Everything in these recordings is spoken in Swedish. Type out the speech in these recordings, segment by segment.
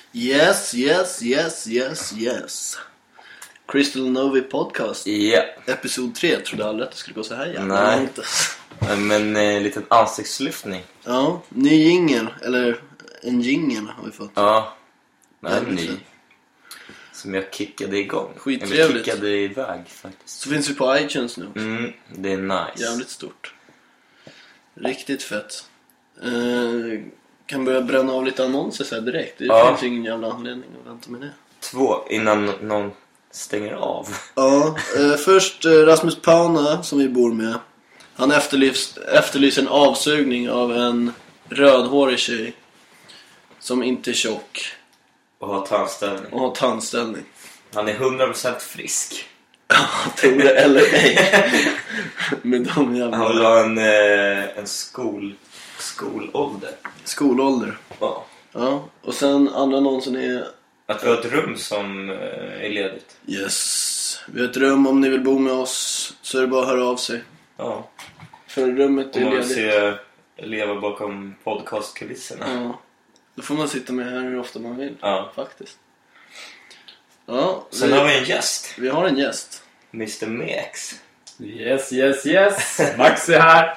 Yes. Crystal Novi podcast. Ja. Episod 3, trodde aldrig att det skulle gå så här jävla Nej. långt. Men liten ansiktslyftning. Ja, ny jingel, eller en jingel har vi fått. Ja, nej, Jävligt ny. fint. Som jag kickade igång. Skittrevligt. Eller kickade iväg faktiskt. Så finns vi på iTunes nu också. Det är nice. Jävligt stort. Riktigt fett. Kan börja bränna av lite annonser så här direkt. Det finns ingen jävla anledning att vänta med det. 2 innan någon stänger av. Ja, först Rasmus Pauna som vi bor med. Han efterlyser en avsugning av en rödhårig tjej som inte är tjock Och har tandställning. och har tandställning. Han är 100% frisk. Tror det eller ej. Med de jävla... Han vill ha en skolålder. Skolålder. Ja. Ja, och sen andra annonsen är... Att vi har ett rum som är ledigt. Yes, vi har ett rum, om ni vill bo med oss så är det bara att höra av sig. Ja. För rummet Om är man vill ledigt. leva bakom podcastkulisserna. Ja, då får man sitta med här hur ofta man vill. Ja. Faktiskt. Ja, Sen har vi en gäst. vi har en gäst. Mr. Mex. Yes. Max är här.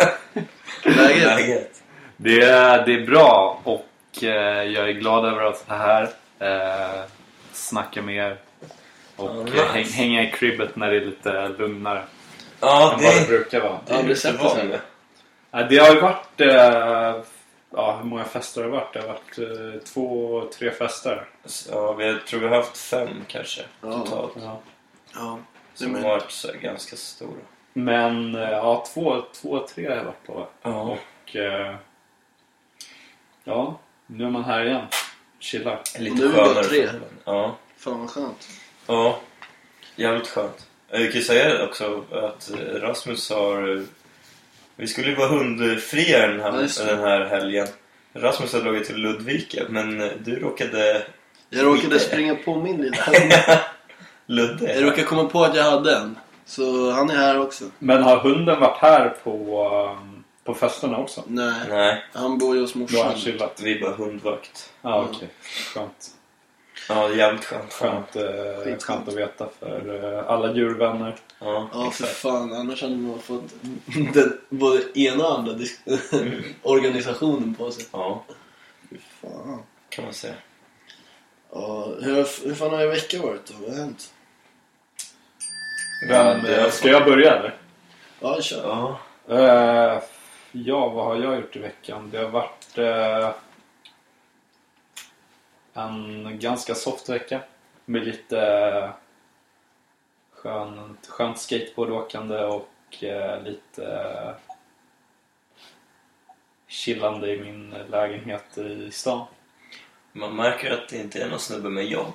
Läget? Det är bra och jag är glad över att vara här. Snacka med er. Och nice. hänga i cribbet när det är lite lugnare. Ja, än vad det brukar vara. Jag har aldrig sett det sen. Det har ju varit... hur många fester har det varit? Det har varit 2-3 fester. Ja, jag tror vi har haft 5 kanske totalt. Ja. Ja, Som har varit så ganska stora. Men 2-3 har jag varit på. Ja. Och nu är man här igen. Chillar. Lite Och nu är vi bara skönare 3. Ja. Fan vad skönt. Ja, jävligt skönt. Jag kan säga också att Rasmus har... Vi skulle ju vara hundfria den här helgen. Rasmus har dragit till Ludvika, men du råkade... Jag råkade springa på min lilla. Ludde. Jag råkade komma på att jag hade en. Så han är här också. Men har hunden varit här på festerna också? Nej, Han bor ju hos Då har han morsan. chillat. vi är bara hundvakt. Ja, okej. Skönt. Ja, jävligt skönt. Skönt att veta för alla djurvänner. Ja, Ja, för exakt. fan. Annars hade man fått både ena och andra organisationen på sig. Ja, Fy fan. kan man säga. Ja, hur fan har er vecka varit då? Vad har hänt? Ska jag börja eller? Ja, kör. Ja. Vad har jag gjort i veckan? Det har varit en ganska soft vecka. Med lite skönt skateboardåkande och lite chillande i min lägenhet i stan. Man märker att det inte är någon snubbe med jobb.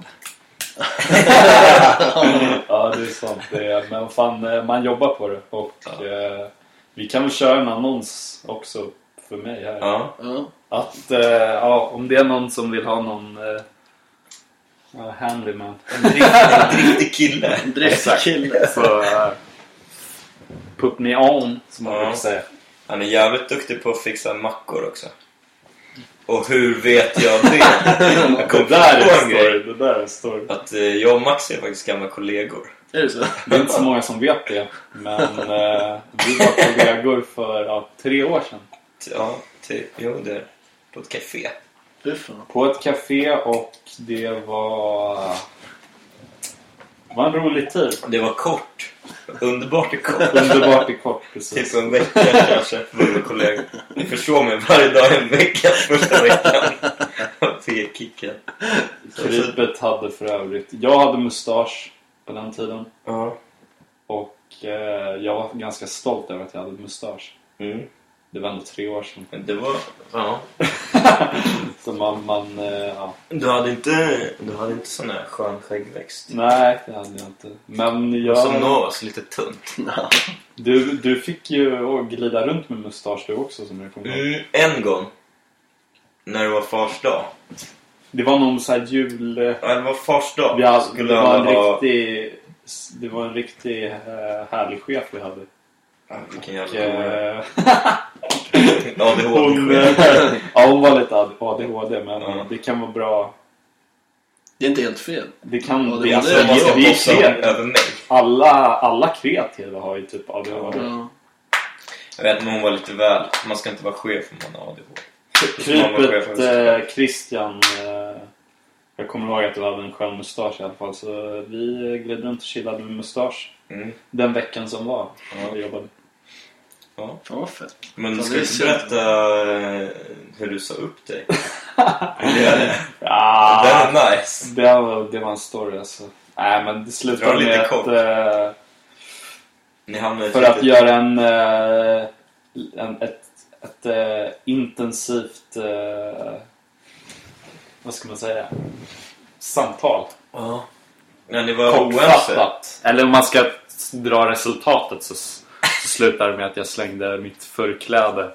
Ja, det är sant. Men fan, man jobbar på det. Och vi kan väl köra en annons också för mig här. Ja. Ja. Att om det är någon som vill ha någon handyman. En driftig kille. En driftig kille. Så put me on, som man brukar säga. Han är jävligt duktig på att fixa mackor också. Och hur vet jag det? Jag kom Det där på är en grej. det där är story. Att jag och Max är faktiskt gamla kollegor. Är det så? Det är inte så många som vet det. Men vi var kollegor för 3 år sedan. Ja, jo, det är på ett café. Fy fan. På ett café, och det var en rolig tid. Det var kort. Underbart i kort. Underbart i kort, precis. Typ en vecka kanske för mina kollegor. Ni förstår mig, varje dag en vecka första veckan. Fick kicken. Krypet hade för övrigt. Jag hade mustasch på den tiden. Ja. Och jag var ganska stolt över att jag hade mustasch. Mm. Det var ändå 3 år sedan. Men det var... Ja. Så man Du hade inte sån här skön skäggväxt. Nej, det hade jag inte. Men Som nås, lite tunt. Du fick ju glida runt med mustasch du också, som jag kommer ihåg. En gång. När det var fars dag. Det var någon så här jul... Ja, det var fars dag. Det var en riktig härlig chef vi hade. Vilken jävla hon var lite ADHD, men det kan vara bra Det är inte helt fel. Det kan Ja, bli... det Alltså, är det. det är fel. Över mig. Alla kreativa har ju typ ADHD. Ja. Jag vet men hon var lite väl. Man ska inte vara chef om man har ADHD. Krypet Christian... jag kommer ihåg att du hade en skön mustasch i alla fall. Så vi gled runt och chillade med mustasch. Den veckan som var. Ja, vi jobbade. Ja, vad fett. Men ska du berätta hur du sa upp dig? Ja, det är nice. Det var en story alltså. Nej, men det slutade lite med kort. att... Ni hamnade för att göra ett intensivt... vad ska man säga? Samtal. Ja. Ja, ni var oense. Kortfattat. Eller om man ska dra resultatet så slutar det med att jag slängde mitt förkläde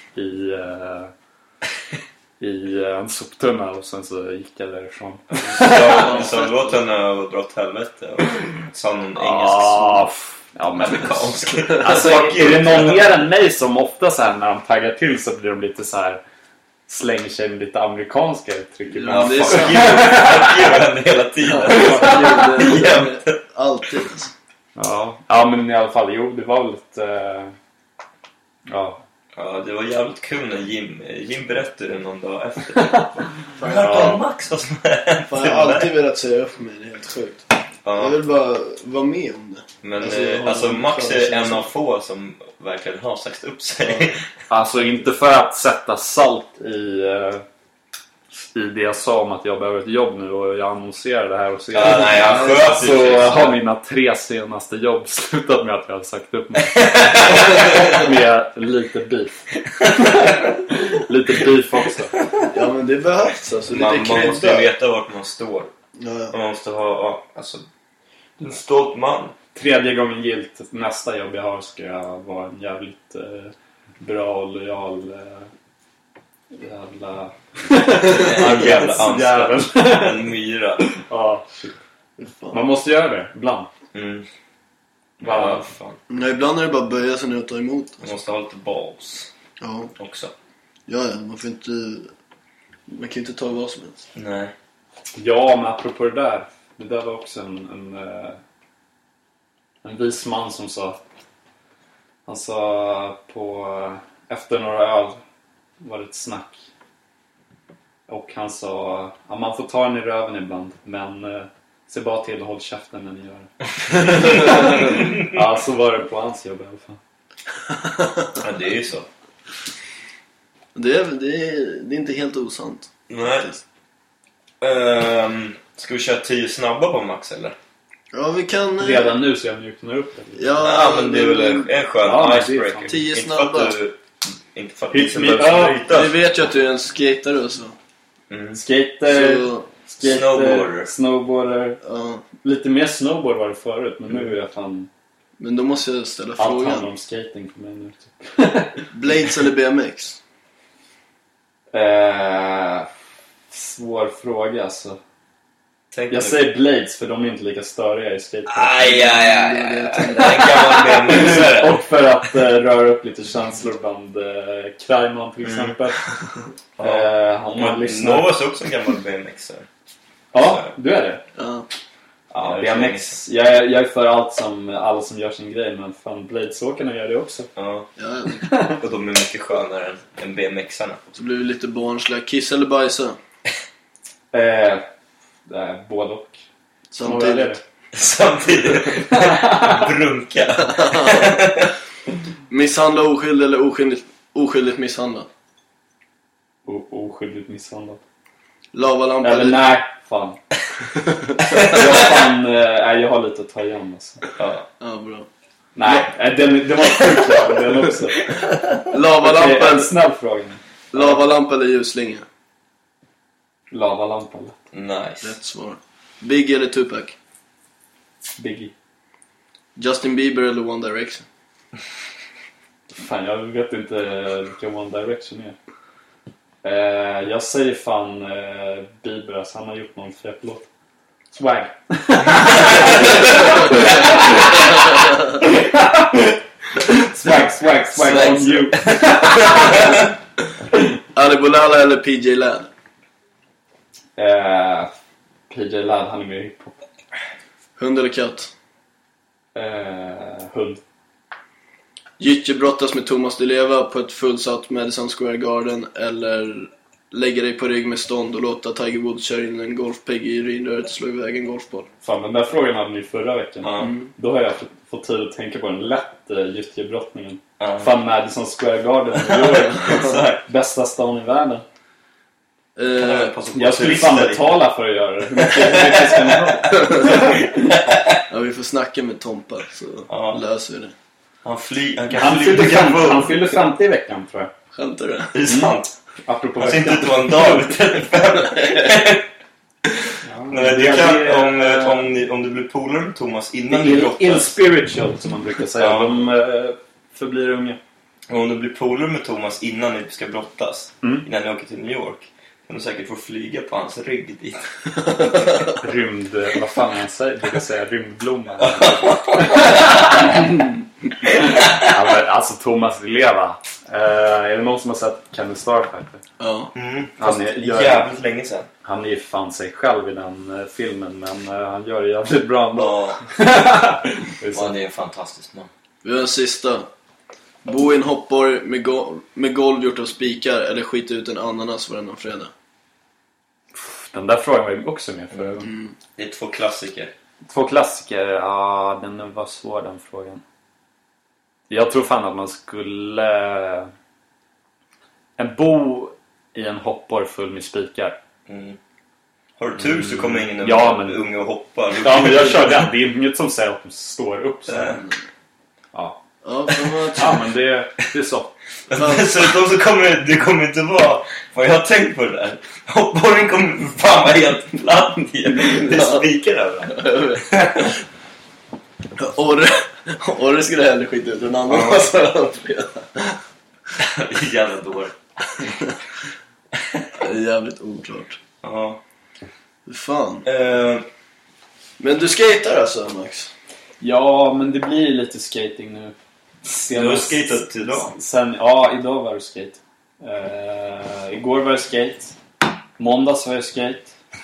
i en soptunna och sen så gick jag därifrån. Så låt henne dra åt helvete och sa någon engelsk ja, men amerikansk. alltså, är det någon mer än mig som ofta så här, när de taggar till så blir de lite så här, slänger sig med lite amerikanska uttryck. Ja, det är fuck you hela tiden. Alltid. Ja, men i alla fall, jo, det var lite... Ja, det var jävligt kul när Jim berättade någon dag efter. Jag hörde Max vad som hände. Jag har alltid velat säga upp mig, det är helt sjukt. Jag vill bara vara med om det. Men alltså Max är en av få som verkligen har sagt upp sig. Alltså inte för att sätta salt i det jag sa om att jag behöver ett jobb nu och jag annonserar det här och så har mina 3 senaste jobb slutat med att jag har sagt upp mig. Med lite beef. Lite beef också. Ja, men det behövs alltså. Man måste ju veta vart man står. Ja. Man måste ha alltså, en stolt man. 3:e gången gilt. Nästa jobb jag har ska jag vara en jävligt bra och lojal jävla anställd. En myra. Ja, man måste göra det ibland. Ja, fan. Nej, ibland är det bara böja sig ner och ta emot. Man måste ha lite balls. Ja. Också. Ja, man får inte... Man kan inte ta vad som helst. Nej. Ja, men apropå det där var också en vis man som sa... Han sa efter några öl var det ett snack. Och han sa, ja, man får ta den i röven ibland, men se bara till att hålla käften när ni gör det. Ja, så var det på hans jobb i alla fall. Ja, det är ju så. Det är inte helt osant. Nej. Ska vi köra 10 snabba på Max eller? Ja, vi kan... Redan nu så jag mjuknar upp det. Ja, men det är väl en skön icebreaker. 10 snabba. Inte för att Hit du me behöver Vi vet ju att du är en skater och så. Skater, snowboarder. Ja. Lite mer snowboard var det förut, men nu är jag fan... Men då måste jag ställa allt handlar frågan. om skating för mig nu typ. Blades eller BMX? Svår fråga alltså. Tänk Jag säger Blades för de är inte lika störiga i skateboard. Aj. En gammal BMX-are. Och för att röra upp lite känslor bland Krajman till exempel. Han har lyssnat. Novas är också en gammal BMX-are. Ja, du är det. Ja. Ja, BMX. Jag är för allt som alla som gör sin grej, men fan Blades-åkarna gör det också. Ja. Och de är mycket skönare än BMX-arna. Så blir vi lite barnsliga. Kiss eller bajsa? Både och. Samtidigt. Brunka. Misshandla oskyldig eller oskyldigt misshandlad? Oskyldigt misshandlad. Lavalampa eller nej, fan. Jag har lite att ta igen alltså. Ja, bra. Nej, det var sjukt klar, den också. Lavalampa okay, en snabb fråga. Lavalampa eller ljusslinga? Lavalampa. Nice. Rätt svar. Biggie eller Tupac? Biggie. Justin Bieber eller One Direction? Fan, jag vet inte vilka One Direction är. Jag säger fan Bieber, alltså, han har gjort någon fet låt. Swag. swag on you. Ali Boulala eller PJ Ladd? PJ Ladd, han är med i hiphop. Hund eller katt? Hund. Gyttjebrottas med Thomas Di Leva på ett fullsatt Madison Square Garden, eller lägga dig på rygg med stånd och låta Tiger Woods köra in en golfpegg i urinröret och slå iväg en golfboll. Fan, den där frågan hade ni förra veckan. Då har jag fått tid att tänka på den lätt gyttjebrottningen. Fan, Madison Square Garden bästa stan i världen. Jag skulle fan betala för att göra det. Hur mycket ska ni ha? Ja, vi får snacka med Tompa så löser vi det. Han fyller 50 i veckan, tror jag. Skämtar du? Det är sant. Apropå jag syns inte vara en dag 35. Nej, det kan, om du blir polare med Thomas innan ni brottas. Inspiritual, som man brukar säga. De förblir unga. Och om du blir polare med Thomas innan ni ska brottas, innan ni åker till New York, kan du säkert få flyga på hans rygg dit. Vad fan jag säger? Brukar säga rymdblomma. Alltså Thomas Di Leva. Är det någon som har sett Kenny Starfighter? Ja. Han är jävligt länge sedan. Han är ju fan sig själv i den filmen, men han gör det jävligt bra ändå. Han är en fantastisk man. Vi har en sista. Bo i en hoppborg med golv gjort av spikar, eller skita ut en ananas varannan fredag. Den där frågan var ju också med för. Det är 2 klassiker. 2 klassiker, ja, den var svår, den frågan. Jag tror fan att man skulle bo i en hoppborg full med spikar. Har du tur så kommer ingen unge och hoppar. Ja, men jag kör den. Det är inget som säger att de står upp så. Ja, men det är så. Dessutom så kommer det kommer inte vara vad jag har tänkt på det där. Hoppborgen kommer fan vara helt platt. Det är spikar över. Orre skulle hellre skita ut en annan varannan fredag. Det är jävla dåligt. Det är jävligt oklart. Ja. Fan. Men du skater alltså, Max? Ja, men det blir lite skating nu. Du har skatat idag? Idag var det skate. Igår var det skate. Måndags var det skate.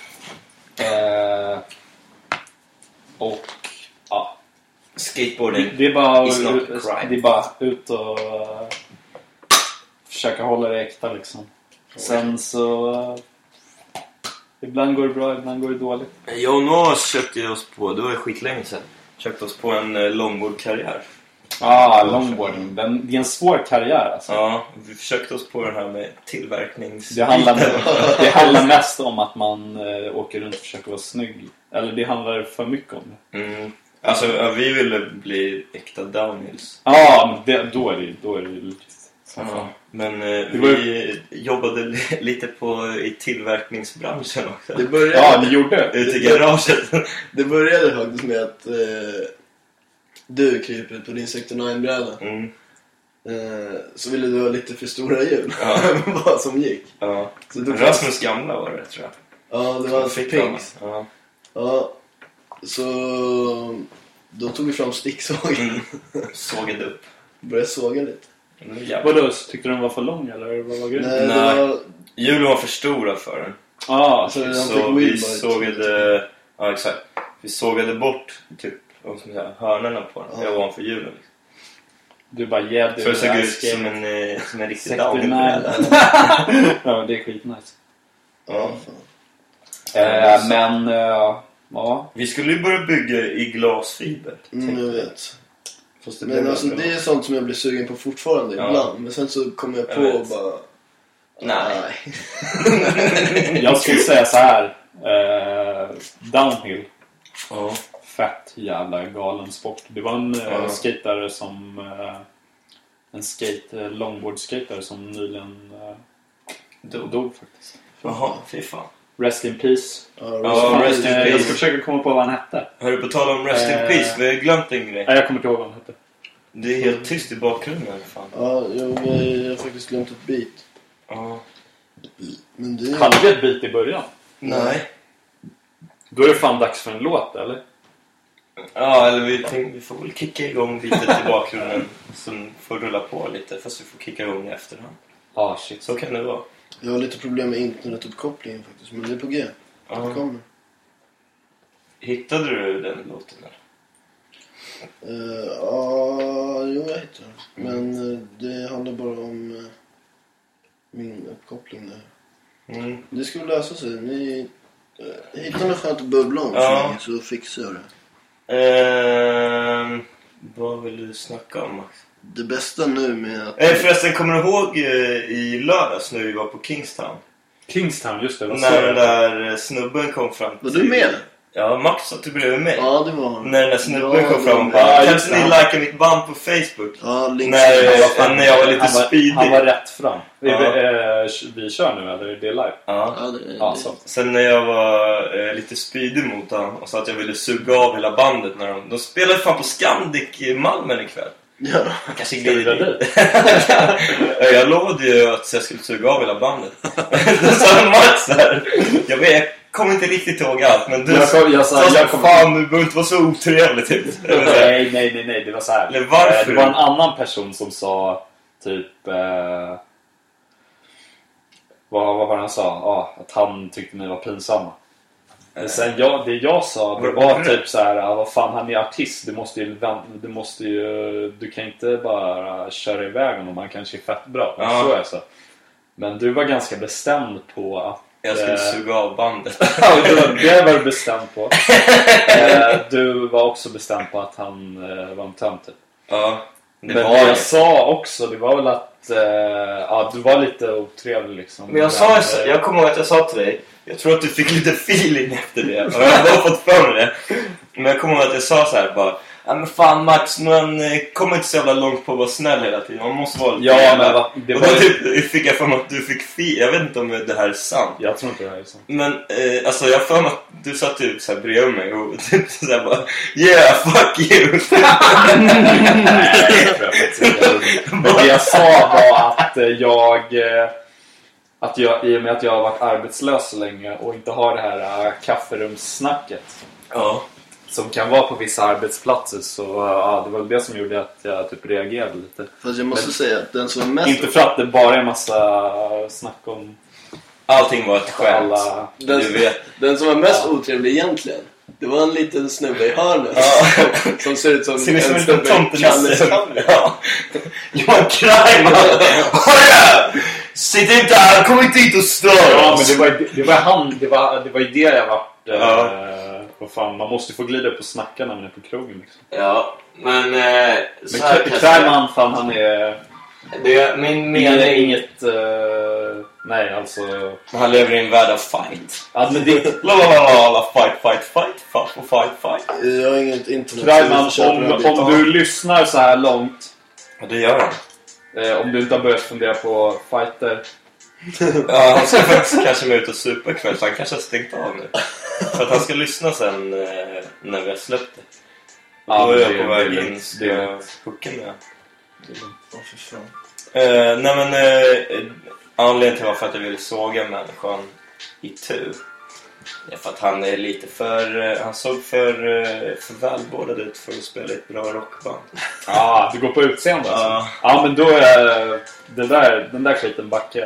Och skateboarding. Det är bara ut och försöka hålla det äkta liksom. Sen så ibland går det bra, ibland går det dåligt. Jag och Noah köpte oss på, det var skitlänge sedan, köpte oss på en longboardkarriär. Longboarding. Det är en svår karriär alltså. Ja, vi försökte oss på den här med tillverknings... Det handlar mest om att man åker runt och försöker vara snygg. Eller det handlar för mycket om det. Alltså, vi ville bli äkta downhills. Då är det lite... Men vi jobbade lite i tillverkningsbranschen också. Ni gjorde ute i garaget. Det började faktiskt med att du kryper ut på din Sector 9-bräda. Så ville du ha lite för stora hjul. Vad som gick. Så Rasmus gamla var det, tror jag. Ja, det var Pings. Ja, så då tog vi fram sticksågen. Sågade upp. Började såga lite. Vadå, tyckte du den var för lång eller vad var grejen? Nej. Hjulen var för stora för den. Så vi sågade... Ja, exakt. Vi sågade bort typ hörnerna på den. Jag var för hjulen liksom. Du bara jävde. Så det såg ut som en riktig down. Ja, det är skitnice. Ja, fan. Men vi skulle ju börja bygga i glasfiber. Jag vet. Men alltså, det är sånt som jag blir sugen på fortfarande ibland. Men sen så kommer jag på och bara... Nej. Jag skulle säga så här. Downhill. Fett jävla galen sport. Det var en skatare som... longboard-skatare som nyligen dog faktiskt. Jaha, fy fan. Rest in peace. Rest in peace. Jag ska försöka komma på vad han hette. Hör du på tal om Rest in peace? Vi har glömt en grej. Nej, jag kommer inte ihåg vad han hette. Det är helt tyst i bakgrunden. Fan. Ja, jag har faktiskt glömt ett beat. Men det... Hade vi ett beat i början? Nej. Då är det fan dags för en låt, eller? Ja, eller vi får väl kicka igång beatet i bakgrunden. Som får rulla på lite. Fast vi får kicka igång i efterhand. Shit. Så kan det vara. Jag har lite problem med internetuppkopplingen faktiskt. Men det är på G. Det kommer. Hittade du den låten där? Jo, jag hittade den. Men det handlar bara om min uppkoppling där. Det skulle lösa sig. Ni hittar något skönt att bubbla om så fixar jag det. Vad vill du snacka om, Max? Det bästa nu med att... Förresten, kommer du ihåg i lördags när vi var på Kingstown? Kingstown, just det. När den där snubben kom fram till... Var du med? Ja, Max satt du bredvid mig. Ja, det var han. När den där snubben kom fram. Kanske ni likar mitt band på Facebook. Ja, när jag var lite speedy. Han var rätt fram. Vi kör nu, eller är det live? Ja, det. Sen när jag var lite speedy mot honom och sa att jag ville suga av hela bandet när de spelade fan på Scandic i Malmö ikväll. Ja, kanske glider dit. Jag lovade ju att jag skulle suga av hela bandet. Då sa Max där. Jag kommer inte riktigt ihåg allt, men du jag sa fan, du behöver inte vara så otrevlig typ. Nej, det var så här. Eller varför? Det var en annan person som sa typ vad var det han sa? Att han tyckte ni var pinsamma. Sen det jag sa, det var typ så här: vad fan, han är artist, du kan inte bara köra iväg honom, han kanske är fett bra. Så är så. Men du var ganska bestämd på att jag skulle suga av bandet. Det var du bestämd på. Du var också bestämd på att han var en tönt typ. Ja. Men det jag sa också, det var väl att du var lite otrevlig liksom. Men jag kommer ihåg att jag sa till dig, jag tror att du fick lite feeling efter det. Och jag har bara fått för mig det. Men jag kommer ihåg att jag sa så här bara: ja men fan Max, man kommer inte så jävla långt på att vara snäll hela tiden. Man måste vara lite det och då typ fick jag för mig att du fick jag vet inte om det här är sant. Jag tror inte det här är sant. Men alltså jag för mig att du satt typ så här bredvid mig och typ så här bara: yeah, fuck you. Men det jag sa var att jag i och med att jag har varit arbetslös så länge och inte har det här kafferumssnacket. Ja. Som kan vara på vissa arbetsplatser, så det var det som gjorde att jag typ reagerade lite. Fast jag måste säga att den som är mest... Inte för att det bara är en massa snack om... Allting var ett skämt. Den som var mest otrevlig egentligen, det var en liten snubbe i hörnet som ser ut som en snubbe i Kalle. Johan Krajman. Sitt inte här, kom inte hit och stör. Ja, men det var ju det jag var... Vad fan, man måste få glida på snacka när man är på krogen liksom. Ja, men Krajman, fan, han är... Min mening är inget... nej, alltså... Han lever i en värld av fight. Ja, men det... fight. Jag har inget internet. Krajman, om du lyssnar så här långt... Ja, det gör han. Om du inte har börjat fundera på fighter... Ja, han ska faktiskt kanske med ut och supa ikväll, så han kanske har stängt av nu. För att han ska lyssna sen när vi har släppt det. Då är jag på väg in, så jag hooka med. Nej men anledningen till varför att jag vill såga människan i tur är för att han är lite han såg för välbordad ut för att spela ett bra rockband. Du går på utseende alltså. Ja, men då är den där skiten backe.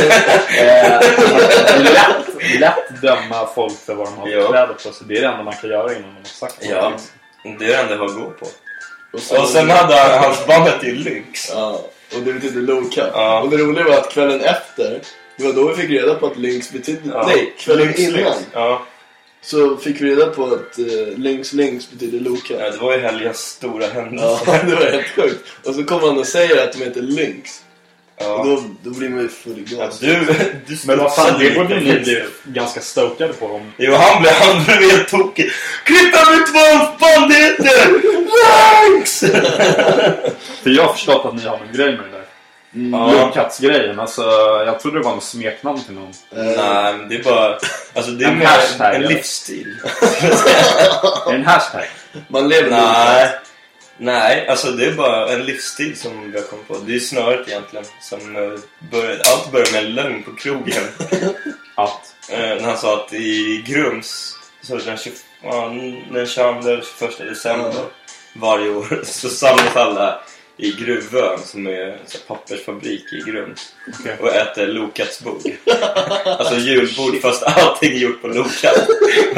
Lätt döma folk för vad de har kläder på, så det är det enda man kan göra innan man har sagt det. Ja, det är det enda jag går på. Och sen hade hans bandet i Lynx. Ja, och det betyder Loka. Ja. Och det roliga var att kvällen efter, det var då vi fick reda på att Lynx betyder... Nej, kvällen innan. Ja. Så fick vi reda på att Lynx betyder Loka. Ja, det var ju helgens stora händelse. Ja, det var helt sjukt. Och så kommer han och säger att de heter Lynx. Ja. Och då blir man ju full i gas. Ja, men vad fan, det borde ni bli ganska stokade på dem. Jo, han blev helt tokig. Klippa ut vad hans band heter! Lynx! För jag har förstått att ni har en grej med det där. Lövkattsgrejen, alltså jag trodde det var en smeknamn till någon. Nej, men det är bara... Alltså det är en hashtag, en livsstil. En hashtag? Man lever Nej, alltså det är bara en livsstil som vi har kommit på. Det är snöret egentligen som allt börjar med en lögn på krogen. När han sa att i Grums så den 21 december varje år så samlas alla i Gruvön som är en pappersfabrik i Grums. Och äter Lokats bord. Alltså julbord fast allting är gjort på Lokat.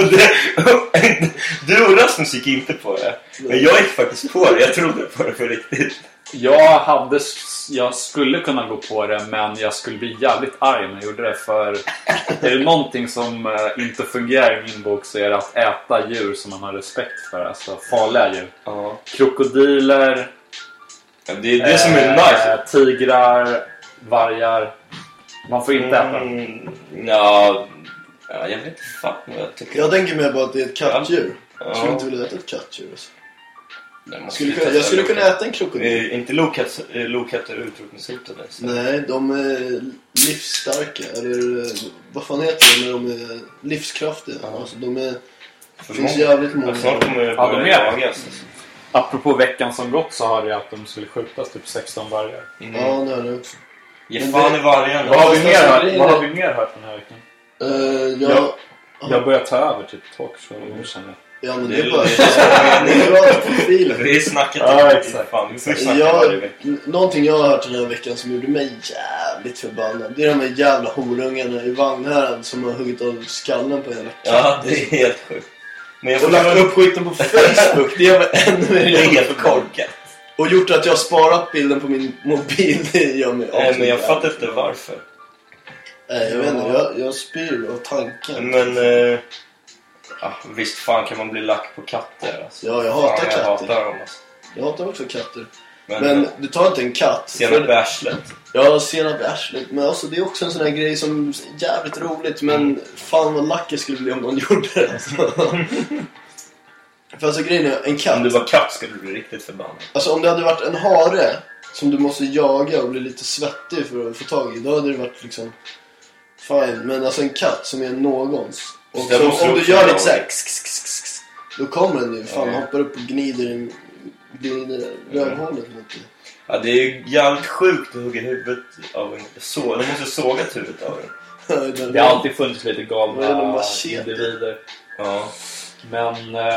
Du och Rasmus gick inte på det. Men jag gick faktiskt på det. Jag trodde på det för riktigt. Jag skulle kunna gå på det, men jag skulle bli jävligt arg när jag gjorde det. För är det någonting som inte fungerar i min bok så är det att äta djur som man har respekt för. Alltså farliga djur. Krokodiler. Ja, det är det som är nice. Tigrar, vargar. Man får inte äta. Ja, jag vet inte fan vad jag tycker. Jag tänker mer på att det är ett kattdjur. Jag skulle inte vilja äta ett kattdjur. Alltså. Jag skulle kunna äta en krokodil. Inte lokatter utrotningshotade. Nej, de är livsstarka. Eller vad fan heter det när de är livskraftiga? Alltså, det finns jävligt många. Snart kommer det börja jagas. Apropå veckan som gått så har det att de skulle skjutas typ 16 vargar. Ja, det är det också. Ge fan i vargarna. Vad har vi mer hört den här veckan? Jag börjar ta över typ talkshow nu känner jag. Ja, men det är bara det är bra profiler. Det är snacket. Ja, exakt. Någonting jag har hört den här veckan som gjorde mig jävligt förbannad. Det är de här jävla horungarna i Vagnhärad som har huggit av skallen på hela. Ja, det är helt sjukt. Men jag får lagt upp skiten på Facebook. Det gör mig ännu mer helt korkat. Och gjort att jag har sparat bilden på min mobil. Det gör mig men jag fattar inte varför. Nej, jag vet inte. Jag spyr av tanken. Men visst fan kan man bli lack på katter alltså. Ja, jag hatar katter. Jag hatar dem alltså. Jag hatar också katter. Men du tar inte en katt. Senap i arslet. Ja, senap i arslet. Men alltså, det är också en sån här grej som är jävligt roligt. Men fan vad lack jag skulle bli om någon gjorde det. Alltså. För alltså grejen är, en katt. Om du var katt skulle du bli riktigt förbannad. Alltså om det hade varit en hare som du måste jaga och bli lite svettig för att få tag i. Då hade det varit liksom fine. Men alltså en katt som är någons. Och så, om du gör lite såhär, då kommer den ju. Fan, hoppar upp och glider rövhålet lite. Ja, det är ju jävligt sjukt att hugga huvudet av en så. De måste såga huvudet av den. Det har alltid funnits lite galna individer. Ja. Men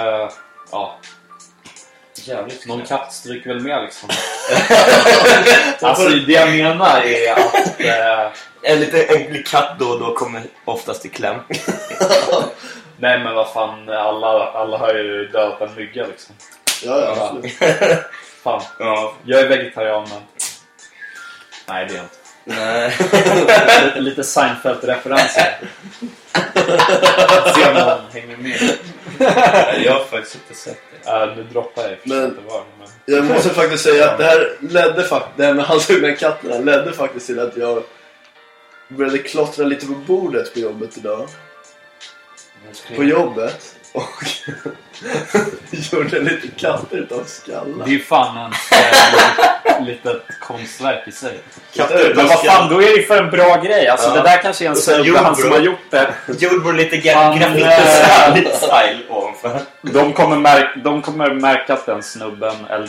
jävligt. Någon katt stryker väl med liksom. Alltså det jag menar är att en liten katt då kommer oftast i kläm. Nej men vad fan, alla har ju dödat en mygga liksom. Ja. Fan. Ja. Jag är vegetarian men nej det är inte. Nej. lite Seinfeld-referenser. Se om någon hänger med. Jag har faktiskt inte sett det. Nu droppar jag. Men jag måste faktiskt säga att det här med halshuggna katterna ledde faktiskt till att jag började klottra lite på bordet på jobbet idag. På jobbet. Och gjorde lite katter utav skallar. Det är ju fan en litet konstverk i sig. Katter, men vad fan, då är det för en bra grej. Alltså det där kanske är en snubbe han som har gjort det. Jordbror lite graffiti style ovanför. De kommer märka att den snubben eller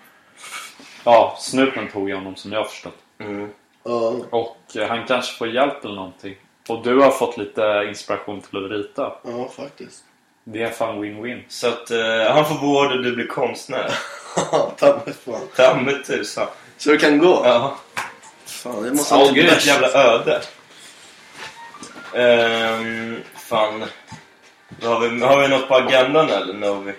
snupen tog honom som jag har förstått. Och han kanske får hjälp eller någonting. Och du har fått lite inspiration till att rita. Ja, faktiskt. Det är fan win-win. Så att han får vård och du blir konstnär. Ta med tusan. Så det kan gå? Ja. Fan, det måste bli ett jävla öde. Fan. Har vi något på agendan eller Novi?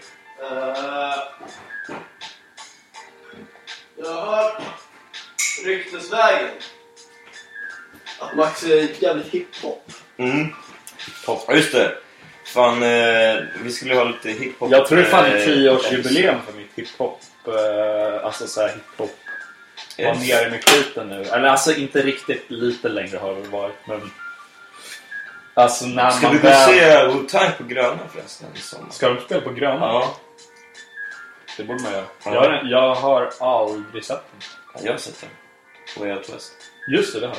Jag har ryktesvägen att Max är jävligt hiphop. Pop. Just det. Fan, vi skulle ha lite hiphop. Jag tror det är fan 10-årsjubileum för mitt hiphop. Alltså så här hiphop. Var nere med skiten nu. Eller alltså inte riktigt, lite längre har det varit. Men alltså när ska vi gå se Wu-Tang på Gröna förresten i sommar? Ska de spela på Gröna? Ja. Det borde man göra. Jag har aldrig sett den. Ja, jag har sett den. På Way Out West. Just det har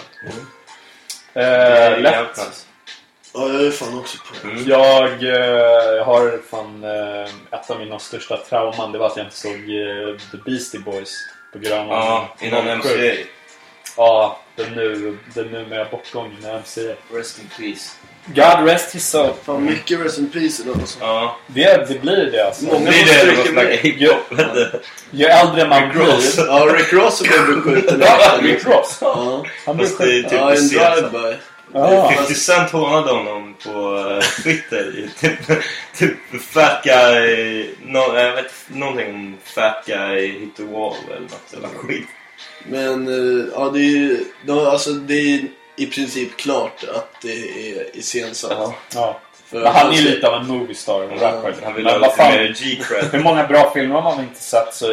jag. Lätt. Ja, jag är fan också på det. Jag har fan ett av mina största trauman. Det var att jag inte såg The Beastie Boys på Gröna. Ja, innan MCA. Ja, Den numera bortgångna MC. Rest in peace. God rest his soul. Fan, mycket rest in peace idag alltså. Ja. Det blir det alltså. Många blir stryker det med. Ju äldre man blir. Ja, Rick Ross blev skjuten. Rick Ross? Ja. Han blev Fast det är skjuten. typ Ja, en sent. drive-by. Ja. 50 Cent hånade honom på Twitter. Typ fat guy... jag vet någonting om fat guy hit the wall eller något eller skit. Men ja, det är i princip klart att det är iscensatt. Ja. För Men han är lite av en movie star och rapper. Han vill Men ha vad lite fan, mer G-cred. hur många bra filmer har man inte sett, så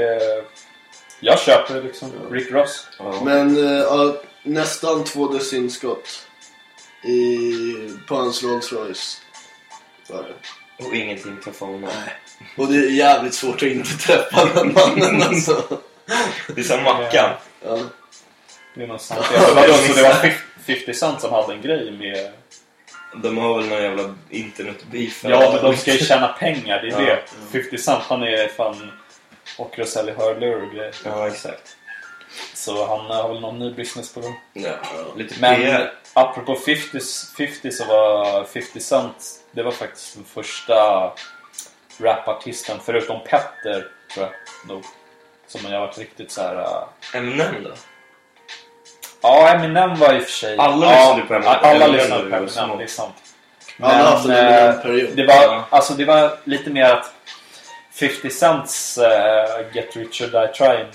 jag köper liksom Rick Ross. Men nästan 2 dussin skott på hans Rolls Royce. Och ingenting kan få honom. Nej. Och det är jävligt svårt att inte träffa den mannen alltså. Det är som Mackan. Ja. Det är någonstans. Så det var 50 Cent som hade en grej med... De har väl någon jävla internetbeef. Ja, men de ska ju tjäna pengar, det är Ja. det. 50 Cent, han är fan och säljer hörlurar och grejer. Ja, exakt. Så han har väl någon ny business på gång. Ja, lite Men PR. apropå 50 så var 50 Cent, det var faktiskt den första rapartisten förutom Petter, tror jag nog, som jag har varit riktigt så här. Eminem då? Ja, Eminem var i och för sig. Alla lyssnade på Eminem. Alla lyssnade på Eminem, Eminem, det är sant. Alla har haft en Eminem-period. Det var lite mer att 50 Cents Get Rich or Die Trying,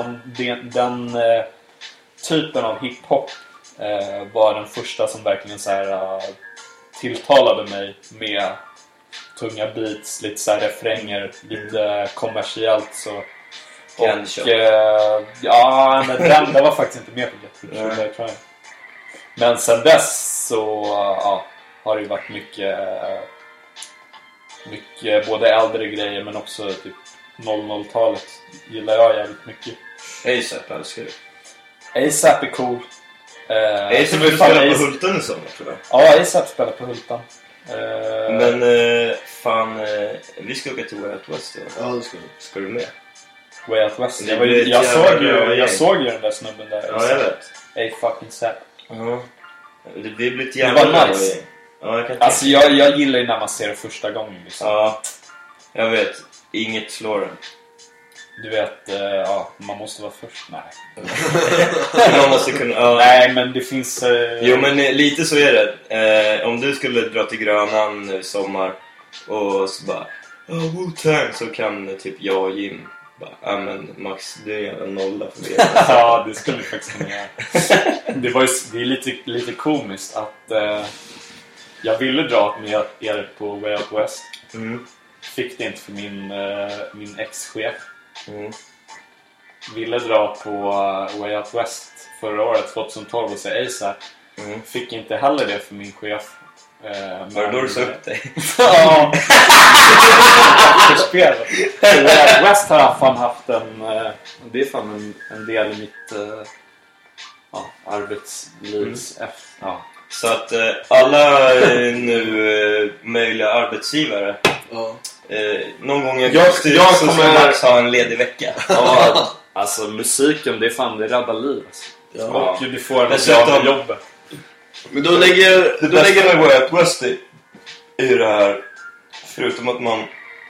den typen av hiphop var den första som verkligen så här tilltalade mig med tunga beats, lite så här refränger, lite kommersiellt så. Och ja, men den var faktiskt inte med på Get Rich or Die Trying. Men sen dess så har det ju varit mycket både äldre grejer men också typ 00-talet gillar jag jävligt mycket. A$AP älskar du. A$AP är cool. A$AP spelar på Hultan i sommar, tror jag. Ja, A$AP spelar på Hultan. Men vi ska åka till Way Out West då. Ja, det ska vi. Ska du med? Way Out West. Jag såg ju den där snubben där. Ja, jag vet. A$AP. Det blir ett Det var nice. Ja, jag kan alltså jag gillar ju när man ser det första gången liksom. Ja, jag vet. Inget slår den. Du vet, man måste vara först. Nej. Man måste kunna... Nej, men det finns... Jo, men lite så är det. Om du skulle dra till Grönan nu sommar och så bara... Wu-Tang, så kan typ jag och Jim bara... men Max, det är en nolla för det. Ja, det skulle vi faktiskt kunna göra. Det är lite komiskt att... jag ville dra med er på Way Out West. Fick det inte för min ex-chef. Ville dra på Way Out West förra året, 2012, och säga A$AP. Fick inte heller det för min chef. Var det då du sa upp dig? Ja. Förspelet. Way Out West har fan haft det är fan en del i mitt arbetslivs efter. Så att alla nu möjliga arbetsgivare någon gång jag kommer Max ha en ledig vecka. Ja, alltså musiken, det räddar liv alltså. Ja. Och du får en bra jobb. Men då lägger det bästa med Way Out West är ju det här, förutom att man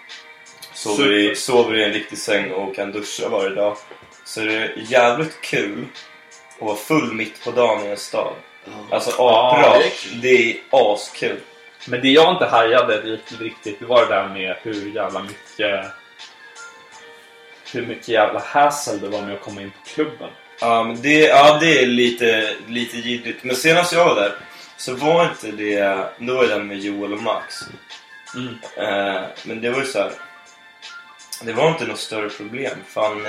sover i en riktig säng och kan duscha varje dag, så är det jävligt kul att vara full mitt på dagen i en stad. Alltså bra. Det är askul. Men det jag inte hajade riktigt, det var det där med hur mycket jävla hassle det var med att komma in på klubben. Ja, men det är lite gidigt. Men senast jag var där så var inte det... Då var det med Joel och Max. Men det var ju så här... Det var inte något större problem. Fan...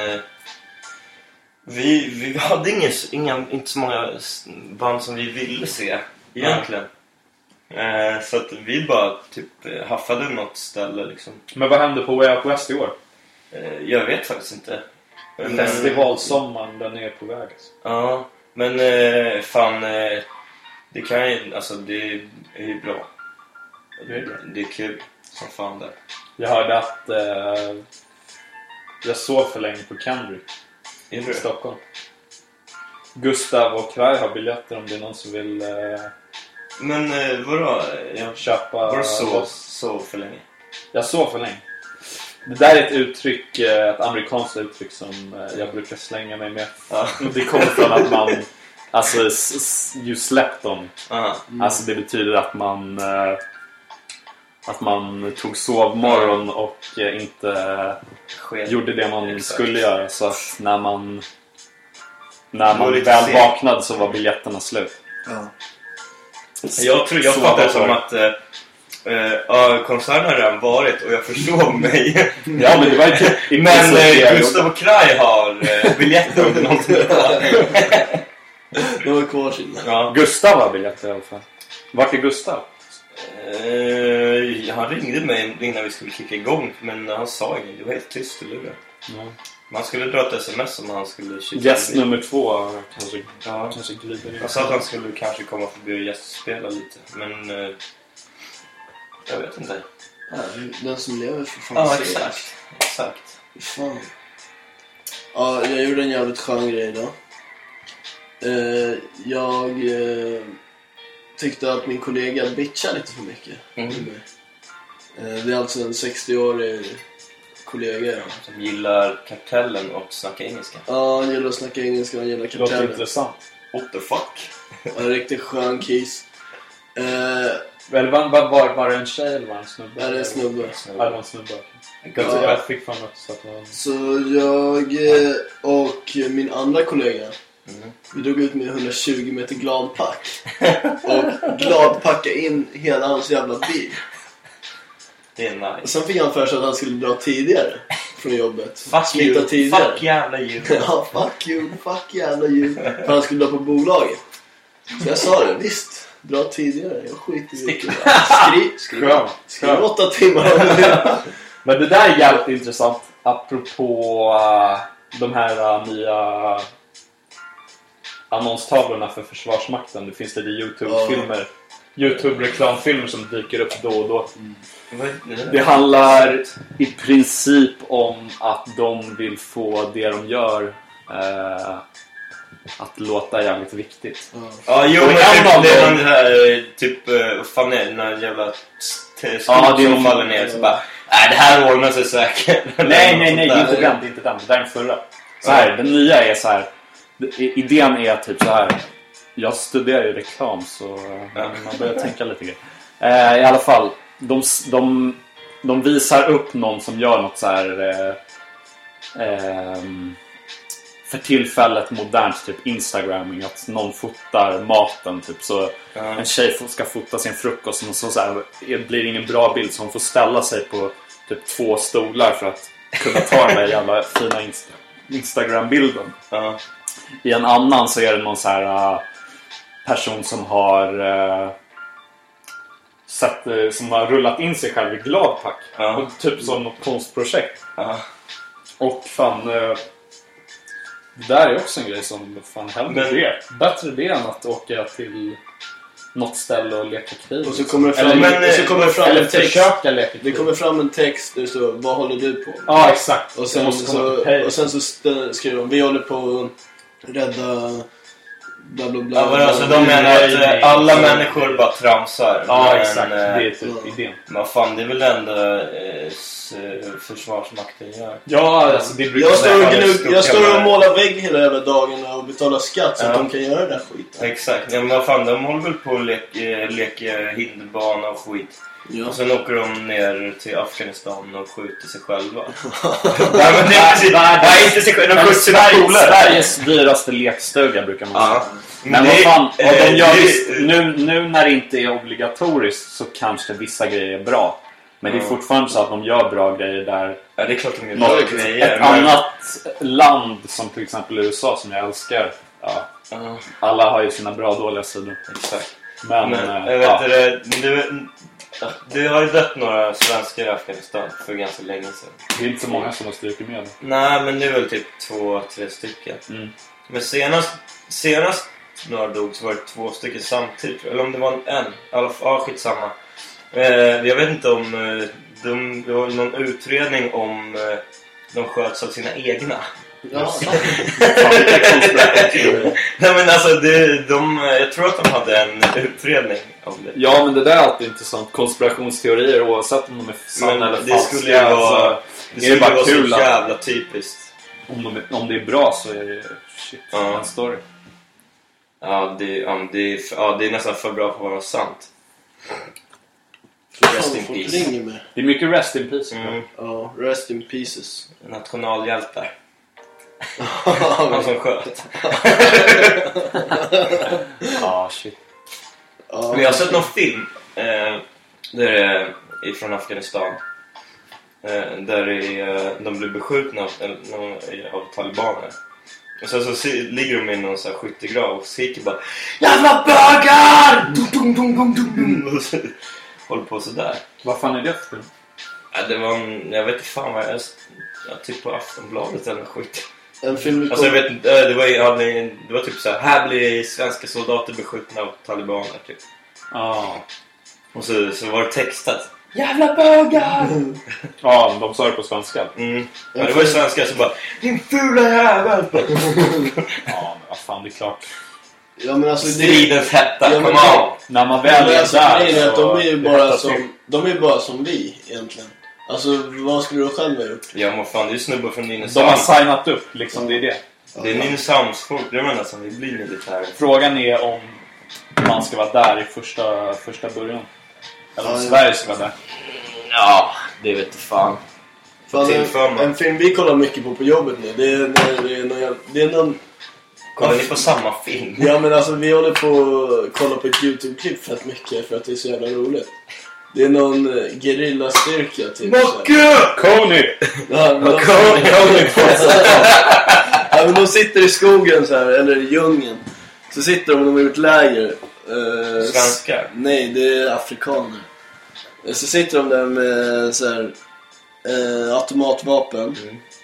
Vi hade inte så många band som vi ville se egentligen. Så att vi bara typ haffade något ställe liksom. Men vad hände på Way Out West i år? Jag vet faktiskt inte. Festivalsommaren, den är på väg alltså. Ja, men fan, det kan ju, alltså det är ju bra. Det är kul som fan där. Jag hörde att jag sov för länge på Kendrick i Stockholm. Gustav och Kraj har biljetter om det är någon som vill... Men vadå? Jag köpa... Var så för länge? Jag sov för länge. Det där är ett uttryck, ett amerikanskt uttryck som jag brukar slänga mig med. Ja. Det kommer från att man... Alltså, you slept on. Alltså det betyder att man tog sovmorgon och inte gjorde det man skulle göra. Så att när man väl vaknade så var biljetterna slut. Ja. Jag fattar det som att koncernen har redan varit och jag försov mig. Ja, men det var inte... Men Gustav och Kraj har biljetter om det någonting. Det var kvar sin. Ja. Gustav har biljetter i alla fall. Vart är Gustav? Han ringde mig innan vi skulle kicka igång, men han sa inget. Det var helt tyst i luren. Ja. Man skulle dra ett sms om han skulle kika. Gäst nummer 2 kanske glider in. Jag sa att han skulle kanske komma förbi och gästspela lite, men jag vet inte. Ja, den som lever för fan. Ja, exakt. Fan. Ja, jag gjorde en jävligt skön grej idag. Jag tyckte att min kollega bitchade lite för mycket. Det är alltså en 60-årig kollega som gillar Kartellen och snackar engelska. Ja, han gillar att snacka engelska, han gillar Kartellen. Låter intressant. What the fuck? En riktigt skön kiss. Var det en tjej eller var det en snubbe? Ja, det är en snubbe. Ja, det var en snubbe. Jag fick fan också att man... Så jag och min andra kollega vi drog ut med 120 meter gladpack och gladpacka in hela hans jävla bil. Det är nice. Och sen fick han för sig att han skulle dra tidigare från jobbet. Fuck jävla djur. Ja, fuck jävla djur. För han skulle dra på bolaget. Så jag sa det, visst, dra tidigare. Jag skiter i det. Skriv 8 timmar. Men det där är jävligt intressant. Apropå de här nya annonstavlorna för Försvarsmakten. Det finns lite YouTube-filmer. YouTube-reklamfilmer som dyker upp då och då. Det handlar i princip om att de vill få det de gör att låta jävligt viktigt. Ja, jo, men det är den här typ fan är den här jävla skog som faller ner så bara, det här ordnar sig säkert. Nej, inte den. Det där är den förra. Så här, den nya är så här. Idén är typ så här. Jag studerar ju reklam så man börjar tänka lite grann. I alla fall, de visar upp någon som gör något så här för tillfället modernt typ Instagramming, att någon fotar maten typ, så en tjej ska fota sin frukost och så här, det blir ingen bra bild så hon får ställa sig på typ 2 stolar för att kunna ta den där jävla fina Instagram-bilden. I en annan så är det någon så här person som har som har rullat in sig själv i gladpack. Och typ som något konstprojekt. Och fan det där är också en grej som fan händer det. Bättre det än att åka till något ställe och leka krig. Och så kommer det fram, en text. Det kommer fram en text där det står, vad håller du på? Ja, exakt. Och sen så skriver de, vi håller på att rädda bla bla bla. Ja, alltså de menar att alla människor bara tramsar. Ja, men, exakt. Det är typ idén. Men fan, det är väl ändå Försvarsmakten gör. Ja, alltså det brukar jag står och målar vägg hela jävla dagen och betalar skatt så att de kan göra den där skiten. Exakt. Ja, men vad fan, de håller väl på att leka hinderbana och skit. Ja. Och sen åker de ner till Afghanistan och skjuter sig själva. Nej, men det är precis. Nej, inte sig själva. De skjuter sina polare. Sveriges dyraste lekstuga brukar man säga. Men vad fan, de gör nu när det inte är obligatoriskt så kanske vissa grejer är bra. Men det är fortfarande så att de gör bra grejer där. Ja, det är klart de gör bra grejer. Ett annat land som till exempel USA som jag älskar. Ja. Alla har ju sina bra och dåliga sidor. Exakt. Men det har ju dött några svenskar i Afghanistan för ganska länge sedan. Det är inte så många som har strukit med. Nej, men det är väl typ 2-3 stycken. Men senast några dog så var det 2 stycken samtidigt. Eller om det var en. Skitsamma. Jag vet inte om det var någon utredning om de sköts av sina egna. Ja. Nej men alltså jag tror att de hade en utredning om det. Ja, men det där är alltid intressant. Konspirationsteorier, oavsett om de är sanna eller falska. Det skulle vara kul så jävla typiskt. Om det är bra så är det en story. Ja, det är nästan för bra för att vara sant. Rest in peace. Det är mycket rest in peace. Ja, rest in pieces. Nationalhjältar. Han som sköt. Shit. Vi har sett någon film där är från Afghanistan. Där de blir beskjutna av talibaner. Och sen så ligger de i någon sån här skyttegrav och skriker bara jävla bögar! Och så håller på sådär. Vad fan är det för film? Ja, det var jag vet inte fan vad jag typ på Aftonbladet eller skit. En film alltså jag vet inte, det var typ så här blir svenska soldater beskjutna av talibaner typ. Och så var det textat jävla bögar! Ja, de sa det på svenska. Ja, det var ju svenska så bara din fula jävel! Ja, men vad fan, det är klart. Ja, men alltså stridens hetta, ja, come on! När man väl är alltså, där så de är ju bara som vi egentligen. Alltså, vad skulle du själv ha gjort? Ja, men fan, det är ju snubbar från Nynäshamn. De har signat upp, liksom, det är det. Det är Nynäshamnsfolk, det är man som vill bli militär. Frågan är om man ska vara där i första början. Eller om Sverige ska vara där. Ja, det vet du fan. En film vi kollar mycket på jobbet nu, det är någon... Kollar ni på samma film? Ja, men alltså vi håller på att kolla på ett YouTube-klipp fett mycket för att det är så jävla roligt. Det är någon gerillastyrka typ. Macke! Coney! Ja, men de sitter i skogen så här, eller i djungeln. Så sitter de har gjort läger. Svenskar? Nej, det är afrikaner. Så sitter de där med så här, automatvapen.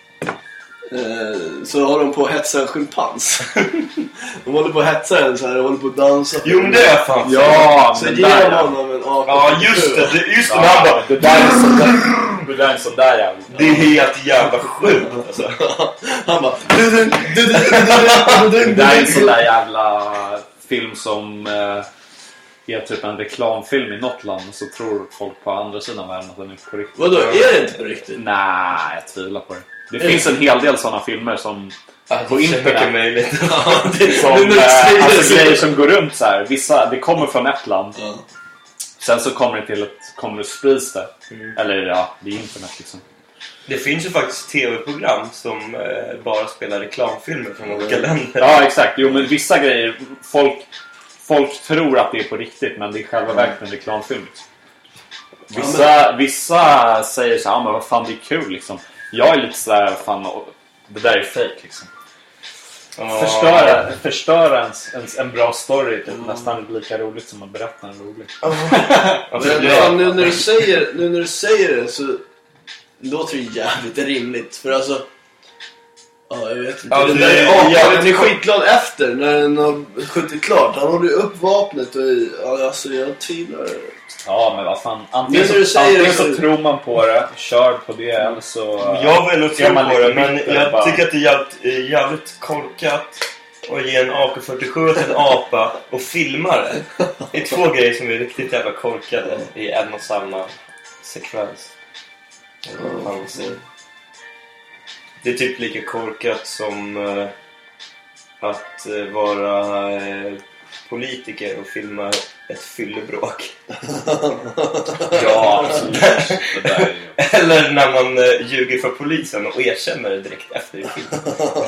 Så har de på att hetsa en schimpans. De håller på att hetsa den så här, de håller på att dansa. Jo, men det är fan. Ja, så ger de honom en AK. Ja, just det. Det där är sån där jävla. Det är helt jävla sjukt alltså. Han bara det där är en sån där jävla film som är typ en reklamfilm i något land, så tror folk på andra sidan världen att den är på riktigt. Vadå, är det inte på riktigt? Nej, jag tvivlar på det. Det finns en hel del sådana filmer som på internet möjligt. som alltså grejer som går runt så här. Vissa, det kommer från ett land. Sen så kommer det sprids det. Eller ja, det är internet liksom. Det finns ju faktiskt tv-program som bara spelar reklamfilmer från olika länder. Ja, exakt. Jo, men vissa grejer folk tror att det är på riktigt, men det är själva verkligen en reklamfilm. Vissa säger så här, men vad fan, det är kul liksom. Jag är lite sådär, fan, det där är fake liksom. Förstöra en bra story är nästan lika roligt som att berätta en rolig. Nu när du säger det så låter det jävligt rimligt. För alltså, jag vet inte. Jag blir skitglad efter när den har skjutit klart. Han håller upp vapnet och alltså jag tvivlar. Ja, men vad fan. Antingen så tror man på det, kör på det, eller så... Jag vill nog tro på det, men jag tycker att det är jävligt korkat att ge en AK-47 till en apa och filma det. Det är två grejer som är riktigt jävla korkade i en och samma sekvens. Det är typ lika korkat som att vara politiker och filma ett fyllebråk. Ja, absolut. Det där är ju... Eller när man ljuger för polisen och erkänner det direkt efter i filmen.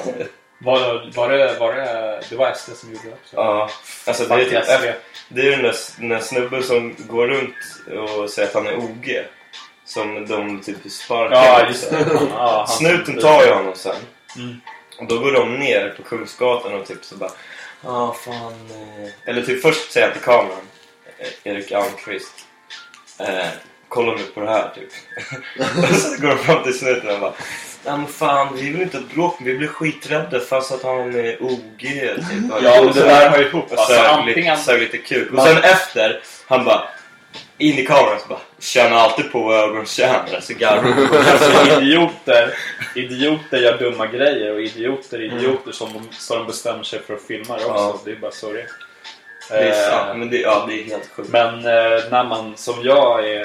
Det var SD som gjorde det också. Ja, alltså det är den där snubben som går runt och säger att han är OG. Som de typ sparkar. Ja, just det. Snuten tar ju honom sen. Och då går de ner på Kungsgatan och typ så bara fan. Eller typ först säger jag till kameran, Erik Almqvist, kolla nu på det här typ. Och så går de fram till snuten och bara, men fan, vi vill inte bråk, vi blir skiträdda fast att han är OG typ. Ja, men det där har ihop. Och sög lite kuk. Och sen efter, han bara, in i kameran så bara känner alltid på ögonkärn. Så garvar. Alltså, idioter gör dumma grejer. Och idioter som de bestämmer sig för att filma det också. Ja. Det är bara så det. Det är sant, men det är helt sjukt. Men när man, som jag är,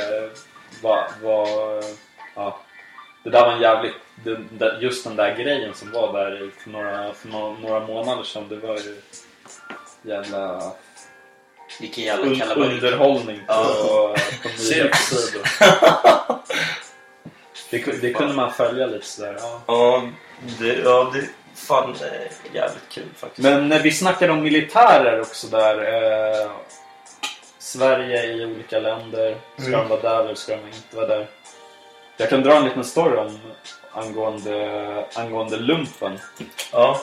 det där var en jävligt, just den där grejen som var där för några månader sedan, det var ju jävla... Vilken jävla underhållning på nya sidor. Det kunde man följa lite sådär. Ja, det är fan jävligt kul faktiskt. Men vi snackade om militärer också där. Sverige i olika länder. Ska de vara där eller ska de inte vara där? Jag kan dra en liten story om angående lumpen. Ja.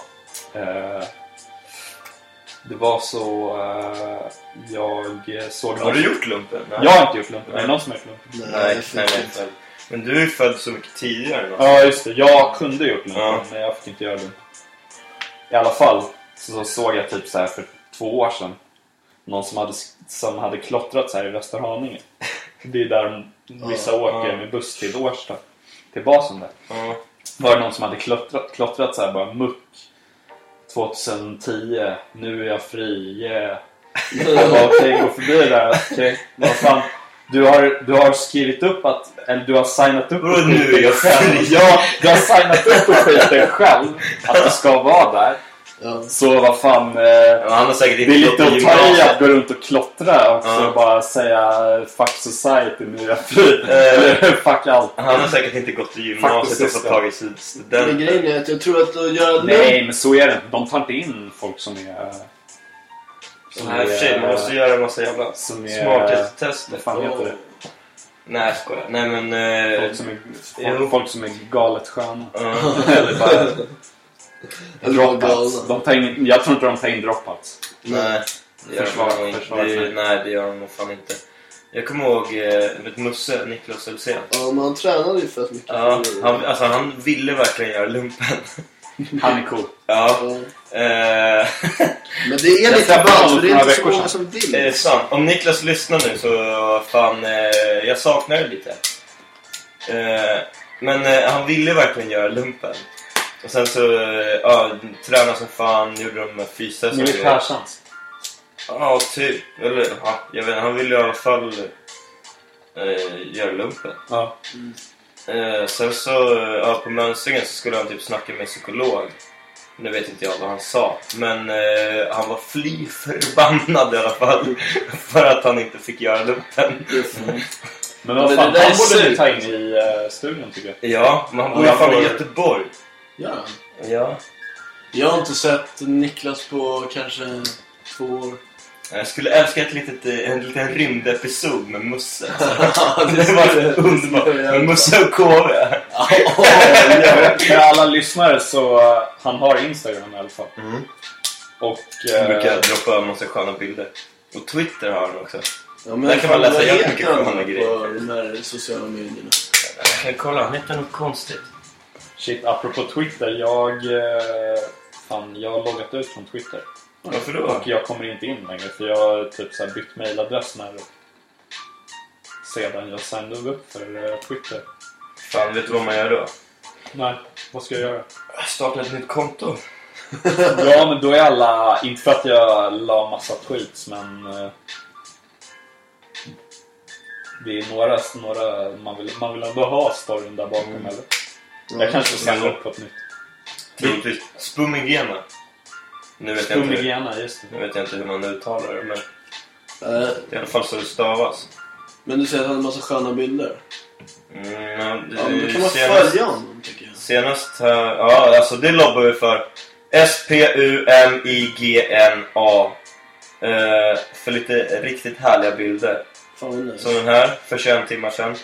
Det var så jag såg... Har du gjort lumpen? Nej. Jag har inte gjort lumpen. Är det någon som har gjort lumpen? Nej. Men du är född så mycket tidigare. Ja, just det. Jag kunde gjort lumpen, men jag fick inte göra det. I alla fall så såg jag typ så här för 2 år sedan någon som hade klottrat så här i Västerhaninge. Det är där vissa åker med buss till Årsta. Till basen där. Var det någon som hade klottrat så här bara muck. 2010, nu är jag fri, yeah. Jag bara, okej, gå förbi där, okej. Vad fan, du har skrivit upp eller du har signat upp på skiten själv. Ja, du har signat upp på skiten själv att du ska vara där. Ja. Så vad fan, han har säkert det är lite att ta i att gå runt och klottra och så bara säga fuck society, nu är jag fri. Fuck allt. Han har säkert inte gått till gymnasiet och fått tag i studenten. Men grejen är att jag tror att nej, men så är det. De tar inte in folk som är... Nej, för sig, man måste göra en massa jävla smarthetstest. Vad fan heter det? Nej, jag skojar. Nej, men... Folk som är galet sköna. Eller bara... Droppats. Jag tror inte de tar in droppats. Nej, det gör de nog fan inte. Jag kommer ihåg Musse, Niklas Elsén. Ja, men han tränade ju fett mycket. Ja, han ville verkligen göra lumpen. Han är cool. Ja. Men det är lite ballt, för det är inte så många som vill. Sant. Om Niklas lyssnar nu så fan, jag saknar det lite. Men han ville verkligen göra lumpen. Och sen så tränade som fan, gjorde de fysa. Militärtjänst. Ja, typ. Eller, jag vet inte, han ville i alla fall göra lumpen. Ja. Sen så, på mönstringen så skulle han typ snacka med psykolog. Nu vet inte jag vad han sa. Men han var fly förbannad i alla fall. För att han inte fick göra lumpen. Men vad fan, han borde ni ta in i studion tycker jag. Ja, men han bor i alla fall i Göteborg. Ja. Jag har inte sett Niklas på kanske 2 år. Jag skulle älska en liten rymdepisod med Musse. Det var underbart. Med Musse och KV. För alla lyssnare så han har Instagram i alla fall. Och brukar droppa en massa sköna bilder. Och Twitter har han också. Ja, men där kan man läsa jättemycket sköna grejer på de här sociala medierna. Jag kolla, han heter något konstigt. Shit, apropå Twitter, jag har loggat ut från Twitter. Varför då? Och jag kommer inte in längre för jag har typ så här bytt mailadress sedan jag signade upp för Twitter. Fan, vet du vad man gör då? Nej, vad ska jag göra? Starta ett nytt konto. Ja, men då är alla, inte för att jag la massa tweets, men det är några man vill ändå ha storyn där bakom eller? Jag kanske ska signa upp på ett nytt. Troligtvis Spumigena. Nu vet Spumigena, just det. Nu vet jag inte hur man uttalar det, men det är i alla fall så det stavas. Men du säger att han har en massa sköna bilder. Då kan man följa honom, tycker jag. Senast, alltså det lobbar vi för SPUMIGNA. För lite riktigt härliga bilder. Fan, som den här, för 21 timmar sedan.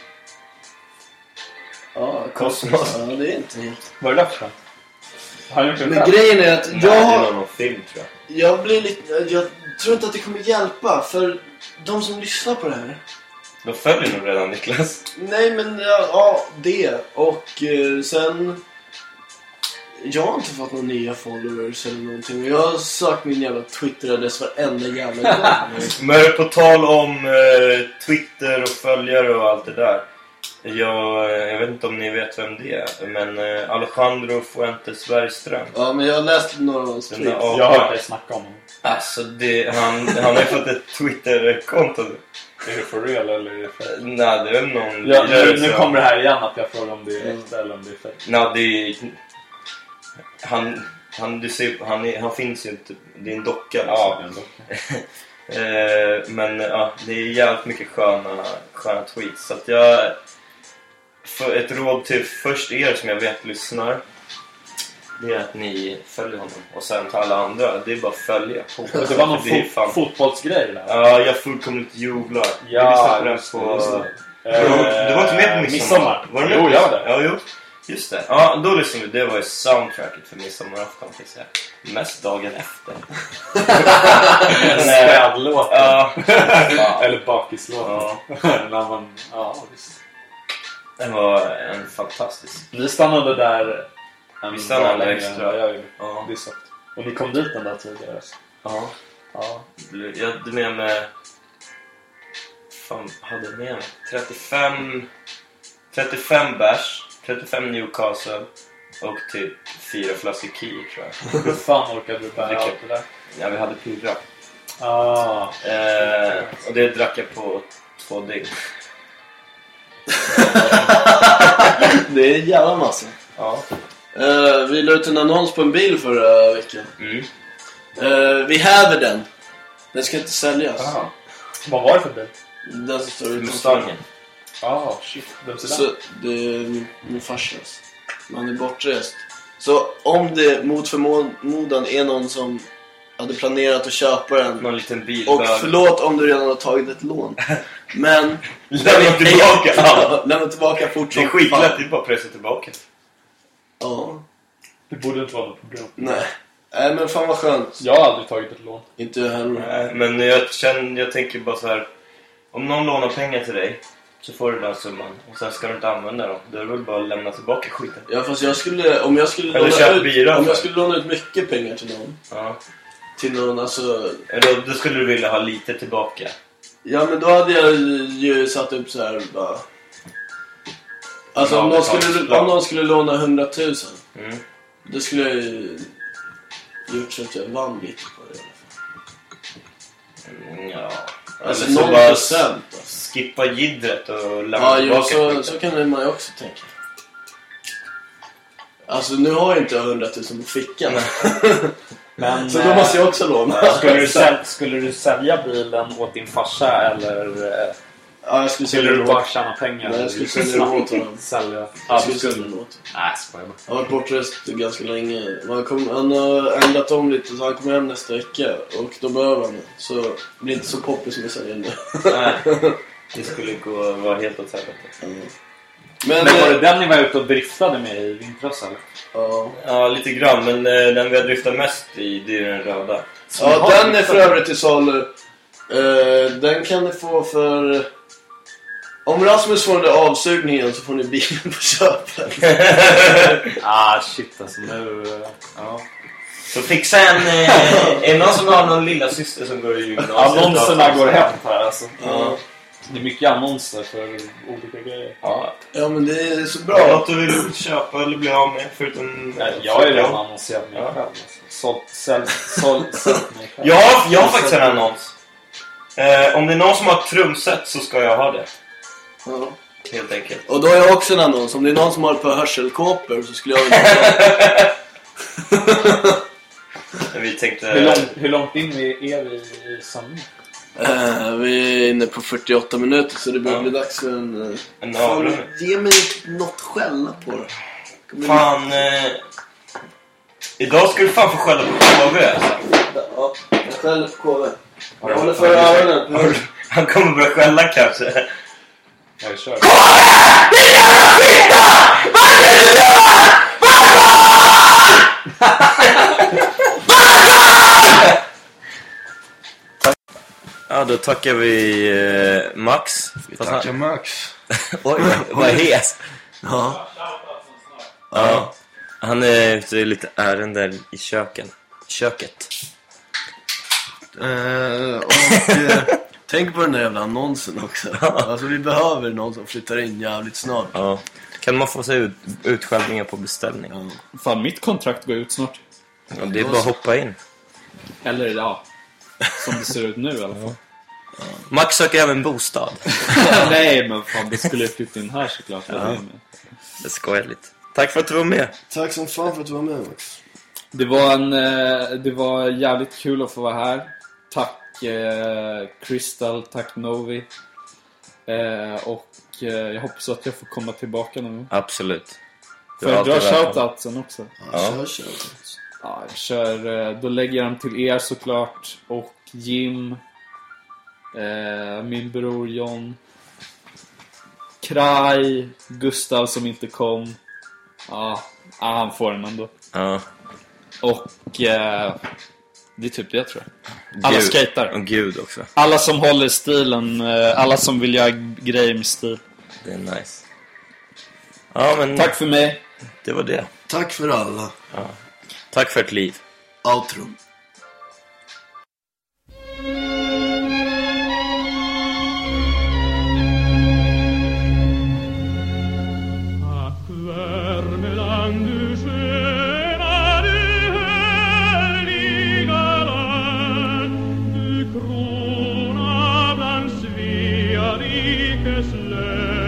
Ja, Kosmos. Ja, det är inte helt. Vad är det för? Men grejen är att det är någon film, tror jag. Jag tror inte att det kommer hjälpa. För de som lyssnar på det här, de följer nog redan Niklas. Nej, men ja, det. Och sen Jag har inte fått några nya followers eller någonting. Jag har sagt min jävla Twitter-adress varenda jävla gång. Men på tal om Twitter och följare och allt det där. Jag vet inte om ni vet vem det är. Men Alejandro Fuentes Bergström. Ja, men jag har läst några av hans tweets. Jag har hört dig snacka om honom. Alltså, han har ju fått ett Twitter-konto. Är det for real eller är det fake? Nej, det är någon... Ja, nu kommer det här igen att jag frågar om det är äkta eller om det är fake. Nej, det är... Du ser, han finns ju inte. Det är en docka liksom. Ja, det är en docka. Men ja, det är jävligt mycket sköna tweets. Så att jag... För ett råd till först er som jag vet lyssnar. Det är att ni följer honom. Och sen till alla andra. Det är bara att följa. Det var någon fotbollsgrej där. Ja, jag fullkomligt jublar. Ja, du var inte med på midsommar. Var du med? Jo, jag var där. Ja, jo. Just det. Ja, då lyssnade vi. Det var ju soundtracket för midsommarafton. Mest dagen efter. Städlåten. Ja. Eller bakislåten. Ja, visst. Det var en fantastisk. Vi stannade där. Vi stannade extra. Ja, det är så. Och ni kom dit den där tidigare. Alltså. Ja. Jag hade med mig... hade med mig 35 bärs, 35 Newcastle och typ 4 flaskor Key, tror jag. Hur fan orkade du bära allt det där? Ja, vi hade pirra. Och det drack jag på 2 dygn. Det är en jävla massa. Ja. Vi la ut en annons på en bil förra veckan. Vi häver den. Den ska inte säljas. Aha. Vad var det för bil? Den som står utanför. Mustangen. Shit. Så det är min farsas. Man är bortrest. Så om det mot förmodan är någon som hade planerat att köpa den. Någon liten bil. Och förlåt om du redan har tagit ett lån. Men lämna tillbaka. Lämna tillbaka fort. Det är skitlätt, det är bara pressa tillbaka. Ja. Det borde inte vara något problem. Nej, men fan vad skönt. Jag har aldrig tagit ett lån. Inte jag heller. Men jag tänker bara så här. Om någon lånar pengar till dig, så får du den summan. Och sen ska du inte använda dem. Då är det väl bara att lämna tillbaka skiten. Ja, fast om jag skulle låna ut mycket pengar till någon. Ja. Till någon, alltså... Då skulle du vilja ha lite tillbaka. Ja, men då hade jag ju satt upp så här bara... Alltså om någon skulle låna 100 000. Då skulle jag ju gjort så att jag vann lite på det i alla fall. Ja. Alltså eller 0%. Alltså. Skippa jiddret och lämna tillbaka. Så kan man ju också tänka. Alltså nu har jag inte 100 000 på fickan. Men, så då måste jag också låna. Skulle du sälja bilen åt din farsa eller... Ja, jag skulle du bara tjäna pengar? Nej, jag skulle sälja den åt honom. Jag skulle sälja den åt. Nej, skojar bara. Jag har varit bortrest ganska länge. Han har ändrat om lite, så han kommer hem nästa vecka. Och då behöver han det. Så det blir inte så poppis som jag säger nu. Nej, det skulle vara helt åt helvete. Men var det den ni var ute och driftade med i vintras eller? Ja, lite grann. Men den vi har driftat mest i, det är den röda. Ja, den är för övrigt till salu. Den kan ni få för... Om Rasmus får den där avsugningen så får ni bilen på köpet. Shit alltså nu... Ja. Så fixa en... är någon som har någon lilla syster som går i gymnasiet? Annonserna går hem här alltså. Ja. Det är mycket annonser för olika grejer. Ja, men det är så bra. Något du vill köpa eller bli av med förutom... Jag är redan annonserat mig själv. Sålt mig själv. Ja, jag har faktiskt en annons. Om det är någon som har ett trumset så ska jag ha det. Ja. Helt enkelt. Och då har jag också en annons. Om det är någon som har ett par hörselkåpor så skulle jag vilja Vi tänkte... Hur långt in är vi i sanning? Vi är inne på 48 minuter så det börjar bli dags för en ge mig något skälla på det. Fan, idag ska du fan få skälla på KV alltså. Ja, jag skäller på KV. Jag håller för öronen. Han kommer börja skälla kanske. Jag kör. Ja, då tackar vi Max. Vi tackar Max. Oj, vad hes. Ja. Han är ute i lite ärenden i köket. Tänk på den där jävla annonsen också. Alltså vi behöver någon som flyttar in jävligt snart. Ja. Kan man få sig utskällningar på beställning? Ja. Fan, mitt kontrakt går ut snart. Ja, det är bara att hoppa in. Eller ja, som det ser ut nu i alla fall. Ja. Max söker även bostad. Nej, men fan, det skulle jag flytta in här såklart. Ja. Det skojar lite. Tack för att du var med. Tack som fan för att du var med, Max. Det var jävligt kul att få vara här. Tack Crystal, tack Novi. Och jag hoppas att jag får komma tillbaka någon gång. Absolut. Får jag dra shoutoutsen också? Ja, kör shoutouts. Ja, jag kör, då lägger jag dem till er såklart. Och Jim, min bror John, Kraj, Gustav som inte kom. Ja, han får den ändå. Ja. Och det är typ det, tror jag. Alla skater. Och Gud också. Alla som håller stilen, alla som vill göra grejer med stil. Det är nice. Ja, men tack för mig. Det var det. Tack för alla. Ja. Tack för ett liv. Outro. Krona bland Svea rikes län.